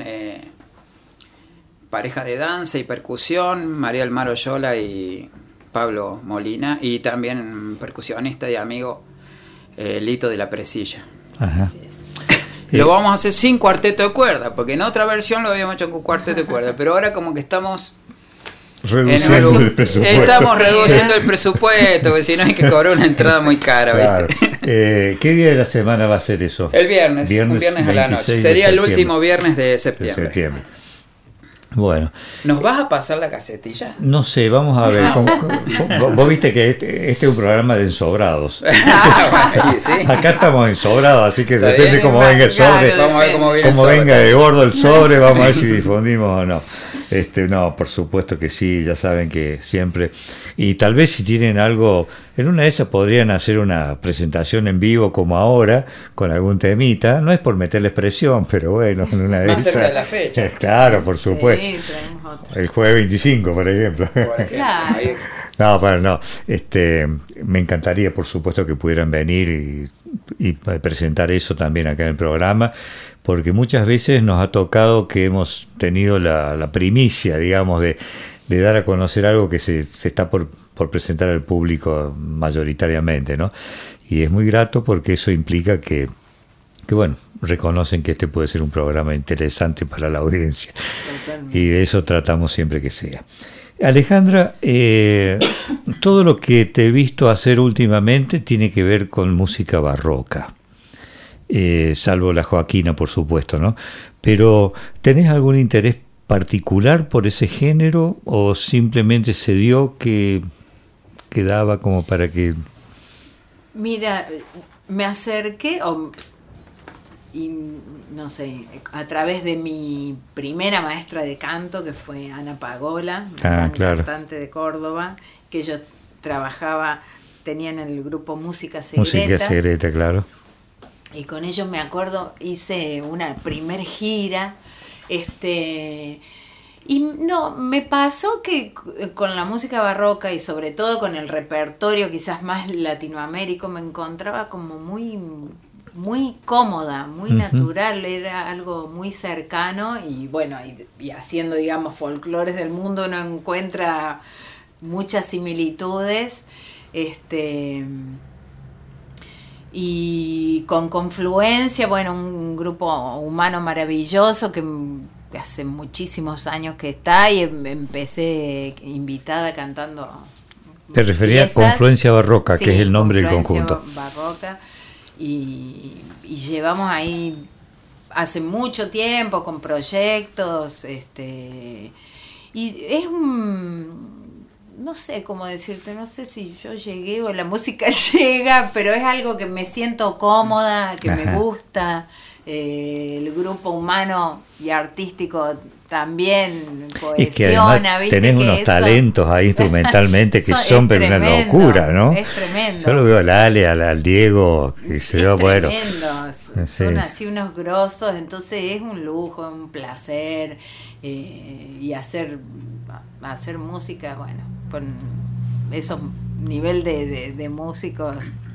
pareja de danza y percusión, María del Mar Oyola y Pablo Molina. Y también percusionista y amigo Lito de la Presilla. Ajá. Así es. Lo vamos a hacer sin cuarteto de cuerda, porque en otra versión lo habíamos hecho con cuarteto de cuerda, pero ahora como que estamos reduciendo el presupuesto. Estamos reduciendo el presupuesto, porque si no hay que cobrar una entrada muy cara, Claro. ¿viste? ¿Qué día de la semana va a ser eso? El viernes, un viernes a la 26 noche. de Sería el septiembre. último viernes de De septiembre. septiembre. Bueno, ¿Nos vas a pasar la casetilla? no sé, vamos a ver. Vos viste que este es un programa de ensobrados. Bueno, sí. Acá estamos ensobrados, así que Está depende bien, cómo venga el sobre. claro. Vamos a ver cómo viene el Como sobre. venga de gordo el sobre, vamos a ver si difundimos o no. No, por supuesto que sí, ya saben que siempre. Y tal vez si tienen algo, en una de esas podrían hacer una presentación en vivo como ahora, con algún temita. No es por meterles presión, pero bueno, en una de Más esas. cerca de la fecha. Claro, por supuesto. Sí, traemos otro. El jueves 25, por ejemplo. Por ejemplo, Claro. ahí- No, bueno, no. Me encantaría, por supuesto, que pudieran venir y presentar eso también acá en el programa, porque muchas veces nos ha tocado que hemos tenido la primicia, digamos, de dar a conocer algo que se está por presentar al público mayoritariamente, ¿no? Y es muy grato porque eso implica que bueno, reconocen que este puede ser un programa interesante para la audiencia. Totalmente. Y de eso tratamos siempre que sea. Alejandra, todo lo que te he visto hacer últimamente tiene que ver con música barroca, salvo la Joaquina, por supuesto, ¿no? Pero, ¿tenés algún interés particular por ese género o simplemente se dio que daba como para que... Mira, me acerqué, y no sé, a través de mi primera maestra de canto, que fue Ana Pagola, una claro. cantante de Córdoba, que yo trabajaba, tenía en el grupo Música Secreta. Música secreta, claro. Y con ellos me acuerdo, hice una primer gira, y no, me pasó que con la música barroca y sobre todo con el repertorio quizás más latinoamérico me encontraba como muy cómoda, muy natural, era algo muy cercano y bueno, y haciendo digamos folclores del mundo uno encuentra muchas similitudes, y con Confluencia, bueno, un grupo humano maravilloso que hace muchísimos años que está y empecé invitada cantando. Te refería a piezas. Confluencia Barroca, Sí, que es el nombre del Confluencia conjunto. Barroca y llevamos ahí hace mucho tiempo con proyectos, y es no sé cómo decirte, no sé si yo llegué o la música llega, pero es algo que me siento cómoda, que me gusta. El grupo humano y artístico también Y que cohesiona, además ¿viste? tenés Que unos eso- talentos ahí instrumentalmente que Eso son es pero una tremendo, locura, ¿no? es tremendo. Yo lo veo al Ale, al Diego, y se ve bueno. Tremendos, Sí. son así unos grosos, entonces es un lujo, un placer, y hacer música, bueno, con esos nivel de músicos,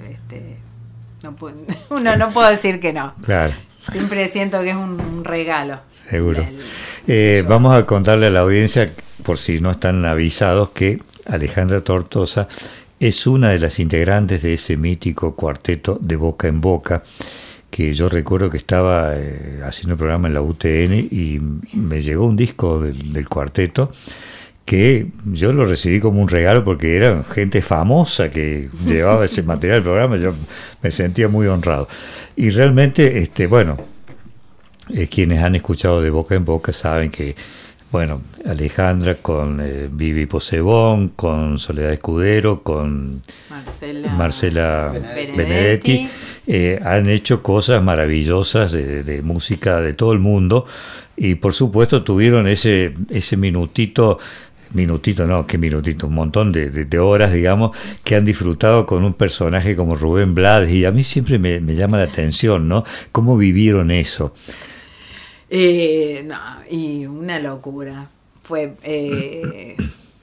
uno no puedo decir que no. Claro. Siempre siento que es un regalo. Seguro. Vamos a contarle a la audiencia, por si no están avisados, que Alejandra Tortosa es una de las integrantes de ese mítico cuarteto de Boca en Boca, que yo recuerdo que estaba haciendo el programa en la UTN y me llegó un disco del cuarteto que yo lo recibí como un regalo porque era gente famosa que llevaba ese material al programa, yo me sentía muy honrado. Y realmente, quienes han escuchado de Boca en Boca saben que, bueno, Alejandra con Vivi Posebón, con Soledad Escudero, con Marcela Benedetti, han hecho cosas maravillosas de música de todo el mundo y por supuesto tuvieron ese minutito, un montón de horas, digamos, que han disfrutado con un personaje como Rubén Blades y a mí siempre me llama la atención, ¿no? ¿Cómo vivieron eso? No, y una locura. Fue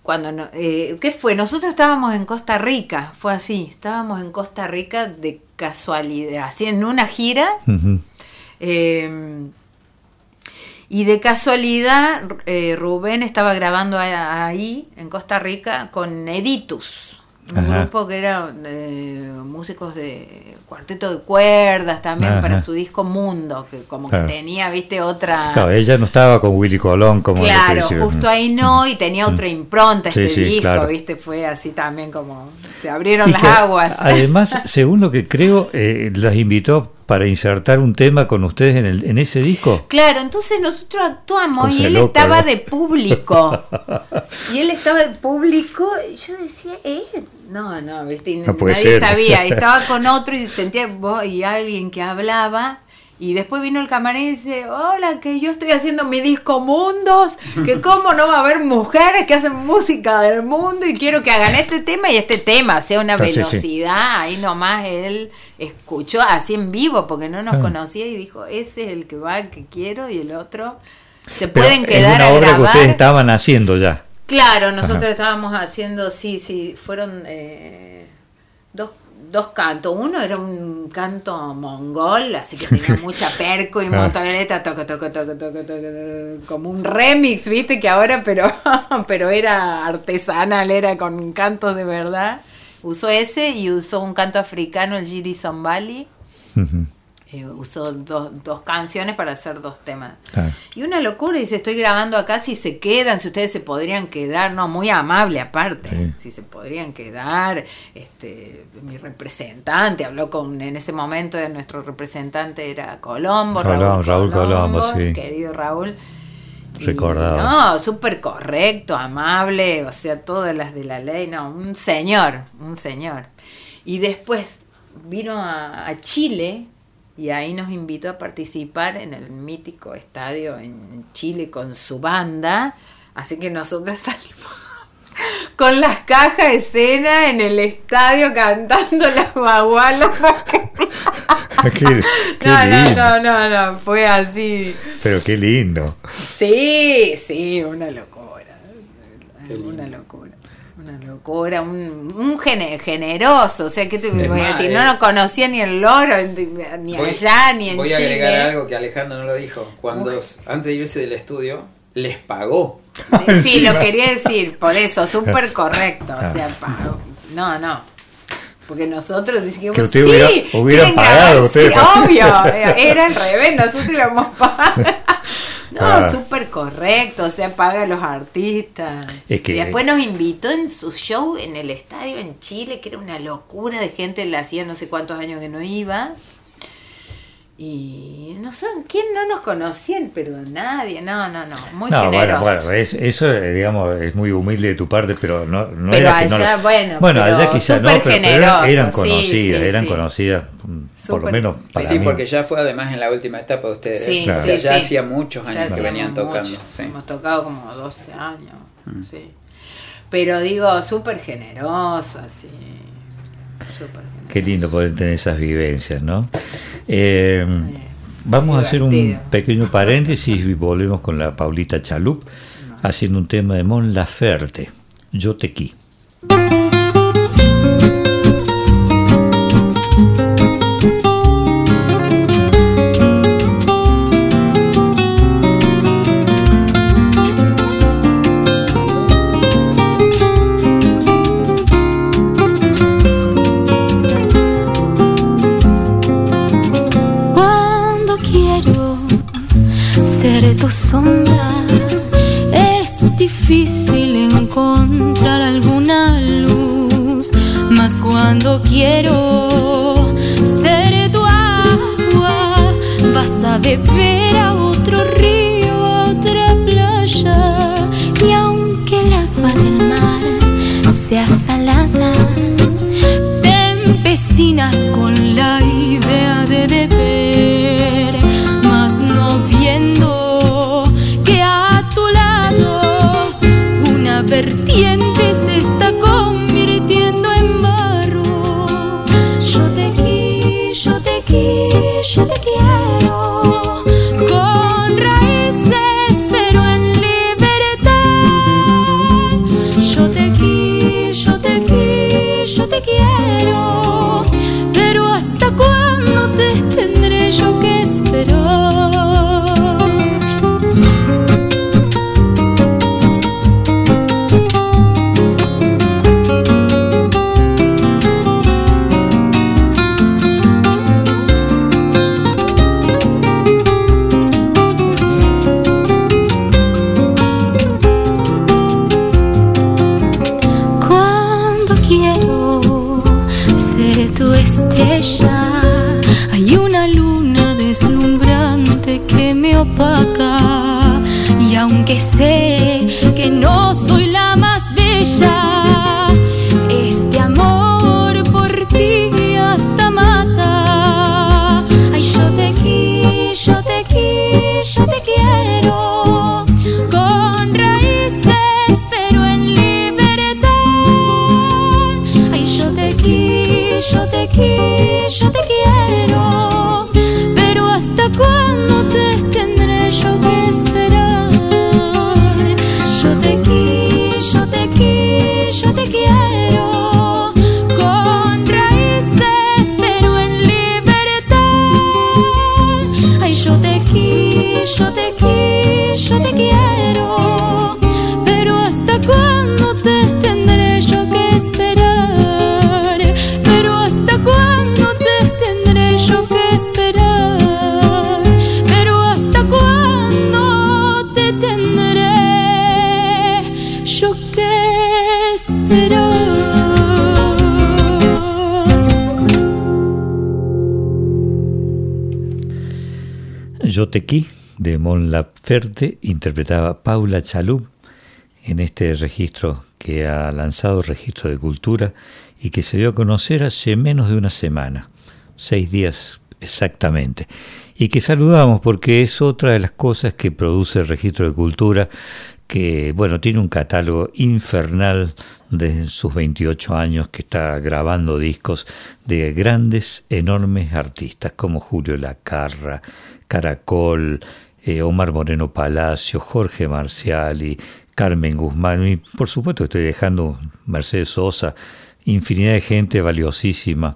cuando ¿qué fue? Nosotros estábamos en Costa Rica, fue así, estábamos en Costa Rica de casualidad, así en una gira, y de casualidad Rubén estaba grabando ahí en Costa Rica con Editus, un grupo que era músicos de cuarteto de cuerdas también para su disco Mundo, que como que tenía, viste, otra... Claro, ella no estaba con Willy Colón como... Claro, justo ahí no, y tenía otra impronta disco, claro. Viste, fue así también como se abrieron las aguas. Además, según lo que creo, las invitó para insertar un tema con ustedes en ese disco. Claro, entonces nosotros actuamos y él estaba de público. Y él estaba de público y yo decía, no, viste, no nadie sabía. Estaba con otro y sentía vos y alguien que hablaba. Y después vino el camarín y dice, hola, que yo estoy haciendo mi disco Mundos, que cómo no va a haber mujeres que hacen música del mundo y quiero que hagan este tema y este tema, o sea, una velocidad, ahí nomás él escuchó así en vivo porque no nos conocía y dijo, ese es el que va, el que quiero y el otro se pueden quedar a grabar. Es una obra que ustedes estaban haciendo ya. Claro, nosotros estábamos haciendo, sí, fueron dos cantos. Uno era un canto mongol, así que tenía mucha perco y motoneta, toco, como un remix, viste, que ahora, pero era artesanal, era con cantos de verdad. Usó ese y usó un canto africano, el Giri Zombali. Usó dos canciones para hacer dos temas. Y una locura, dice, estoy grabando acá, si se quedan, si ustedes se podrían quedar, no, muy amable aparte, si se podrían quedar, mi representante habló en ese momento nuestro representante era Raúl Colombo, sí. Querido Raúl. Recordado. No, súper correcto, amable, o sea, todas las de la ley, no, un señor. Y después vino a Chile. Y ahí nos invitó a participar en el mítico estadio en Chile con su banda. Así que nosotros salimos con las cajas de escena en el estadio cantando las bagualas. No, fue así. Pero qué lindo. Sí, una locura. Un generoso, o sea, ¿qué te voy a decir? No lo conocía ni el loro, ni allá, ni en Chile. Voy a agregar algo que Alejandro no lo dijo. Cuando antes de irse del estudio, les pagó. Sí, lo quería decir, por eso, súper correcto. O sea, pagó. No. Porque nosotros decíamos, que usted hubiera pagado. Usted obvio, era al revés, nosotros íbamos a pagar. No, súper correcto, o sea, paga a los artistas. Y después nos invitó en su show en el estadio en Chile, que era una locura de gente, le hacía no sé cuántos años que no iba. Y no sé, ¿quién no nos conocían? Pero nadie, no, muy generoso. Bueno, eso, digamos, es muy humilde de tu parte, pero no pero era allá, que no... Bueno, allá quizás no, pero eran conocidas, sí. conocidas, por lo menos para mí. Sí, porque ya fue además en la última etapa de ustedes. Sí, claro. O sea, ya hacía muchos años que venían tocando. Sí. Hemos tocado como 12 años, sí. Pero digo, súper generoso, así, súper generoso. Qué lindo poder tener esas vivencias, ¿no? Vamos a hacer un pequeño paréntesis y volvemos con la Paulita Chalup haciendo un tema de Mon Laferte, Yo te qui. Tu sombra es difícil encontrar alguna luz, mas cuando quiero ser tu agua vas a beber a otro río, a otra playa, y aunque el agua del mar sea salada, te empecinas con la idea de beber, mas no viendo vertiente se está convirtiendo en barro. Yo te quiero con raíces pero en libertad. Yo estrella. Hay una luna deslumbrante que me opaca, y aunque sé que no soy la más bella, este amor por ti hasta mata. Ay, yo te quiero, yo te quiero, con raíces pero en libertad. Ay, yo te quiero, yo te quiero, pero ¿hasta cuándo te tendré yo que esperar? Yo te quiero, yo te quiero, con raíces pero en libertad. Ay, yo te quiero, yo te quiero, pero ¿hasta cuándo te tendré yo que esperar? Pero ¿hasta cuándo te tendré yo que esperar? Pero ¿hasta cuándo te tendré yo que esperar? Yo te qui de Mon Laferte interpretaba Paula Chalup en este registro que ha lanzado Registro de Cultura y que se dio a conocer hace menos de una semana, 6 días exactamente, y que saludamos porque es otra de las cosas que produce el Registro de Cultura, que bueno, tiene un catálogo infernal de sus 28 años, que está grabando discos de grandes, enormes artistas como Julio Lacarra, Caracol, Omar Moreno Palacio, Jorge Marciali, Carmen Guzmán, y por supuesto estoy dejando Mercedes Sosa, infinidad de gente valiosísima,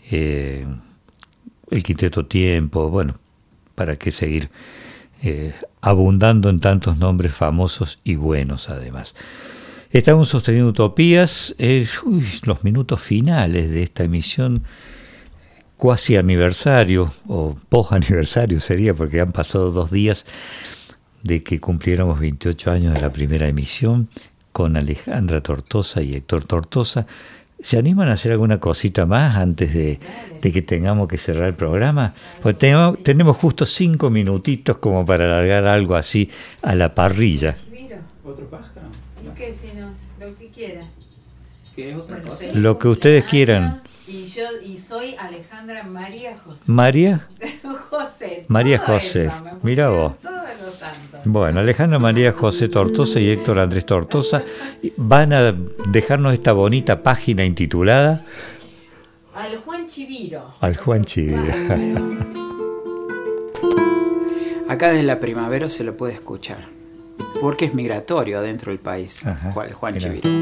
el Quinteto Tiempo, bueno, para qué seguir abundando en tantos nombres famosos y buenos además. Estamos sosteniendo Utopías, los minutos finales de esta emisión, cuasi aniversario o post aniversario sería, porque han pasado 2 días de que cumpliéramos 28 años de la primera emisión con Alejandra Tortosa y Héctor Tortosa. ¿Se animan a hacer alguna cosita más antes de que tengamos que cerrar el programa? Pues tenemos justo 5 minutitos como para alargar algo así a la parrilla. ¿Otro pájaro? ¿Y qué si no? Lo que quieras. ¿Quieres otra cosa? Lo que ustedes quieran. Y soy Alejandra María José. ¿María? José. María José. Mira vos. Bueno, Alejandra María José Tortosa y Héctor Andrés Tortosa van a dejarnos esta bonita página intitulada Al Juan Chiviro. Al Juan Chiviro. Acá desde la primavera se lo puede escuchar, porque es migratorio adentro del país. Ajá, Juan mirá. Chiviro.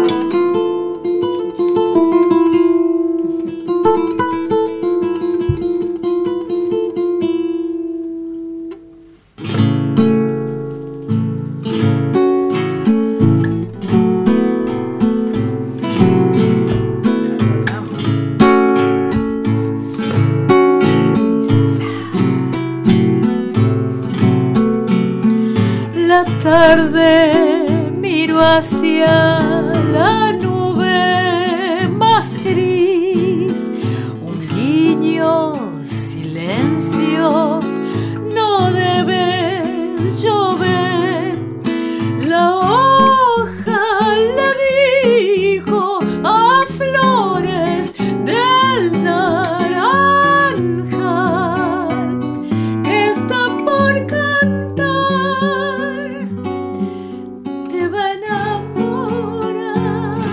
Tarde miro hacia la nube más gris, un guiño, silencio, no debe llover. La hoja le dijo a flores del naranjal que está por cantar. Te va a enamorar.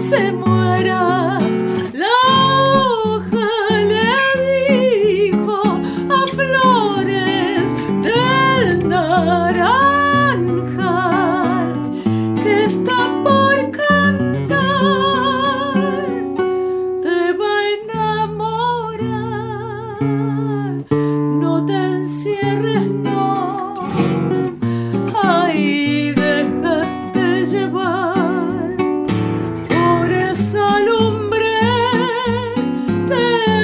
se muera. La hoja le dijo a flores del naranjal que está por cantar, te va a enamorar. No te encierres, no. Ay, déjate llevar por esa lumbre de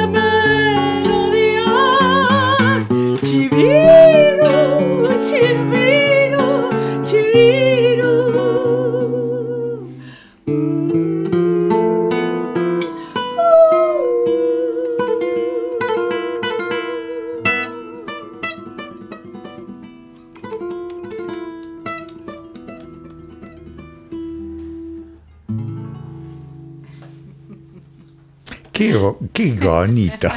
melodías. Chiviru, chiviru, chiviru. Qué bonito.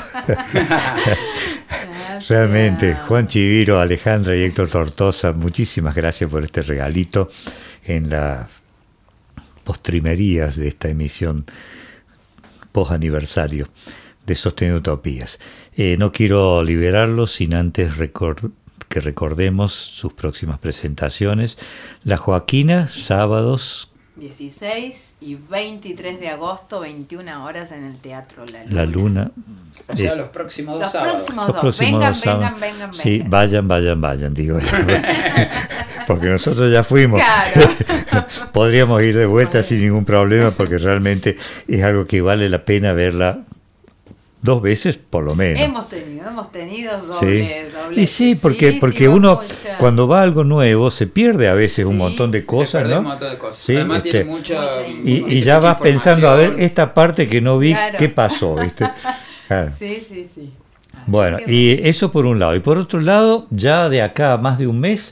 Realmente, Juan Chiviro, Alejandra y Héctor Tortosa, muchísimas gracias por este regalito en las postrimerías de esta emisión post aniversario de Sosteniendo Utopías. No quiero liberarlos sin antes que recordemos sus próximas presentaciones. La Joaquina, sábados 16 y 23 de agosto, 21 horas en el Teatro La Luna. O sea, los próximos dos sábados. Vengan. Sí, vayan, digo. Porque nosotros ya fuimos. Claro. Podríamos ir de vuelta sin ningún problema, porque realmente es algo que vale la pena verla 2 veces por lo menos. Hemos tenido doble. Y sí, porque uno cuando va a algo nuevo se pierde a veces un montón de cosas, ¿no? Un montón de cosas. Sí, Además tiene mucha y ya vas pensando, a ver, esta parte que no vi, claro. ¿Qué pasó? ¿Viste? Claro. Sí. Bueno, y eso por un lado. Y por otro lado, ya de acá a más de un mes,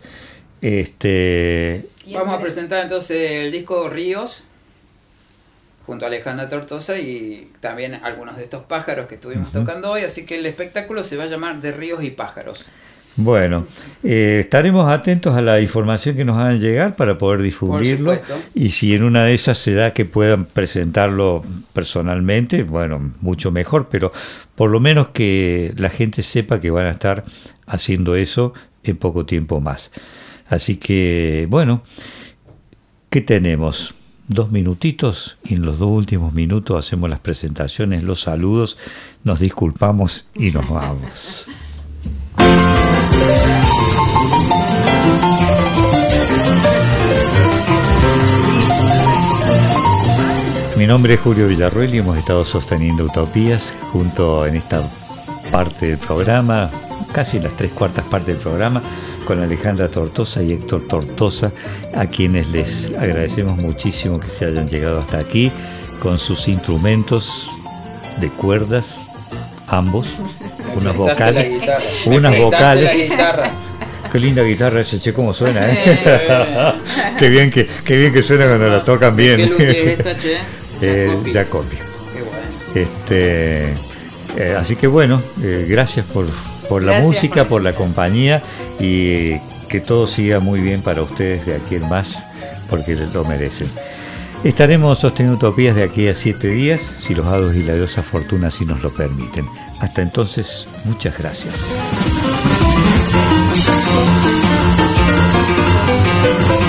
vamos a presentar entonces el disco Ríos, junto a Alejandra Tortosa y también algunos de estos pájaros que estuvimos tocando hoy, así que el espectáculo se va a llamar De Ríos y Pájaros. Bueno, estaremos atentos a la información que nos hagan llegar para poder difundirlo, y si en una de esas se da que puedan presentarlo personalmente, bueno, mucho mejor, pero por lo menos que la gente sepa que van a estar haciendo eso en poco tiempo más. Así que, bueno, ¿qué tenemos? 2 minutitos, y en los 2 últimos minutos hacemos las presentaciones, los saludos, nos disculpamos y nos vamos. Mi nombre es Julio Villarroel y hemos estado sosteniendo Utopías junto en esta parte del programa, casi las 3/4 partes del programa, con Alejandra Tortosa y Héctor Tortosa, a quienes les agradecemos muchísimo que se hayan llegado hasta aquí con sus instrumentos de cuerdas, ambos, unas vocales. Qué linda guitarra esa, che, cómo suena, ¿eh? Qué bien que suena cuando la tocan bien. ¿Qué luque es esta, che? Jacobi. Qué bueno. Así que bueno, gracias por la música, por la compañía, y que todo siga muy bien para ustedes de aquí en más, porque lo merecen. Estaremos sosteniendo Utopías de aquí a 7 días, si los hados y la diosa Fortuna así nos lo permiten. Hasta entonces, muchas gracias.